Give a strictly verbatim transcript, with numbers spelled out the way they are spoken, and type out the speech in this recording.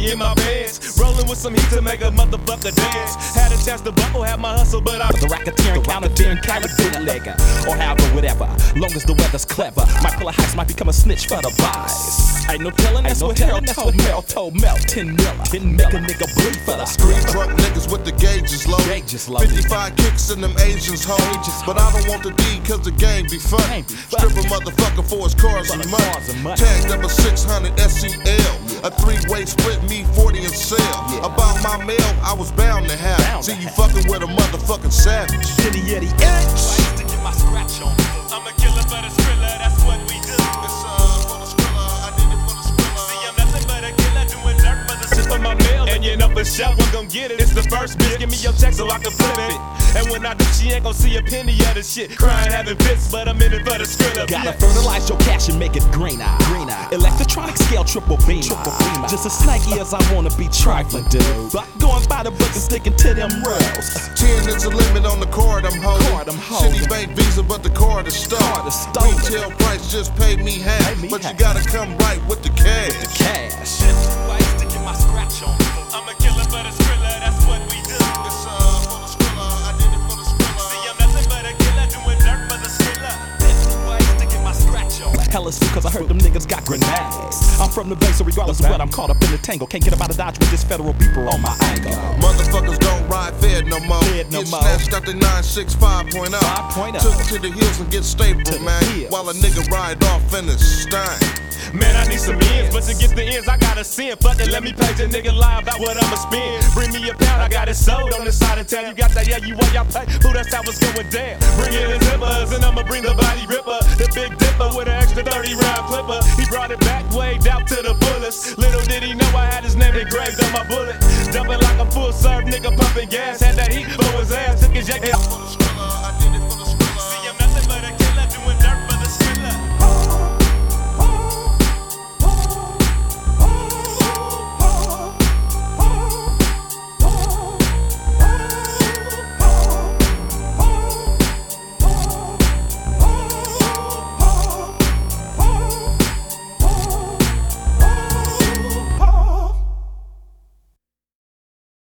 fifty in my pants. Rolling with some heat to make a motherfucker dance. Had a chance to buckle, had my hustle, but I the racketeering, counterfeiting, kind of bootlegger, or however, whatever. Long as the weather's clever, might pull a heist, might become a snitch for the buys. Ain't no telling, that's what Mel told Mel, told Mel. Ten miller, ten make a nigga bleed for the street. Drunk niggas with the gauges low. Gauges low. fifty-five kicks in them Asians hoe. But I don't want the D cause the game be fun. Strip a motherfucker for his cars and money. Tagged up a six hundred S E L. A three-way split, me forty and sell. About my mail, I was bound to have. See you fucking with a motherfucking savage. Yitty yitty itch. My scratch on. I'm a killer for the Skrilla, that's what we do. It's uh for the Skrilla, I did it for the Skrilla. See, I'm nothing but a killer doing dirt for the shit for my mail. And you know for sure I'm gon' get it. It's the first bitch, give me your check so I can flip it. And when I do, she ain't gon' see a penny of the shit. Crying, having fits, but I'm in it for the Skrilla. Gotta fertilize your cash and make it greener. Greener. Electronic scale, triple beam. Triple beam. Just as snaky as I wanna be trifling, dude. But going by the book and sticking to them rails. Ten is a limit on the card I'm holding. Card I'm holding. Shitty bank visa, but the card is stolen. Card is stolen. Retail price just paid me half, Pay me but half. you gotta come right with the cash. The cash. Why you sticking my scratch on? I'm a killer for the Skrilla, that's what we do. It's uh for the Skrilla, I did it for the Skrilla. See, I'm nothing but a killer doing dirt for the Skrilla. Why you sticking my scratch on? Hell is cause I heard them niggas got grenades. I'm from the bay, so regardless of what, I'm caught up in the tangle. Can't get up out of Dodge with this federal beeper on my angle. Motherfuckers don't ride fed no more. Fed no get more. snatched out the nine six five point oh. five point oh. Took to the hills and get stapled, To the man. hills. While a nigga ride off in the stein. Man, I need some ends, but to get the ends, I gotta sin. Fuck it, let me page a nigga lie about what I'ma spend. Bring me a pound, I got it sold on the side of town. You got that, yeah, you want y'all pay. Ooh, that's how it's going down. Bring it in zippers, and I'ma bring the body ripper. The big dipper with an extra thirty round clipper. He brought it back, waved out to the fullest. Little did he know I had his name engraved on my bullet. Dumping like a full serve nigga pumping gas. Had that heat for his ass, took his yak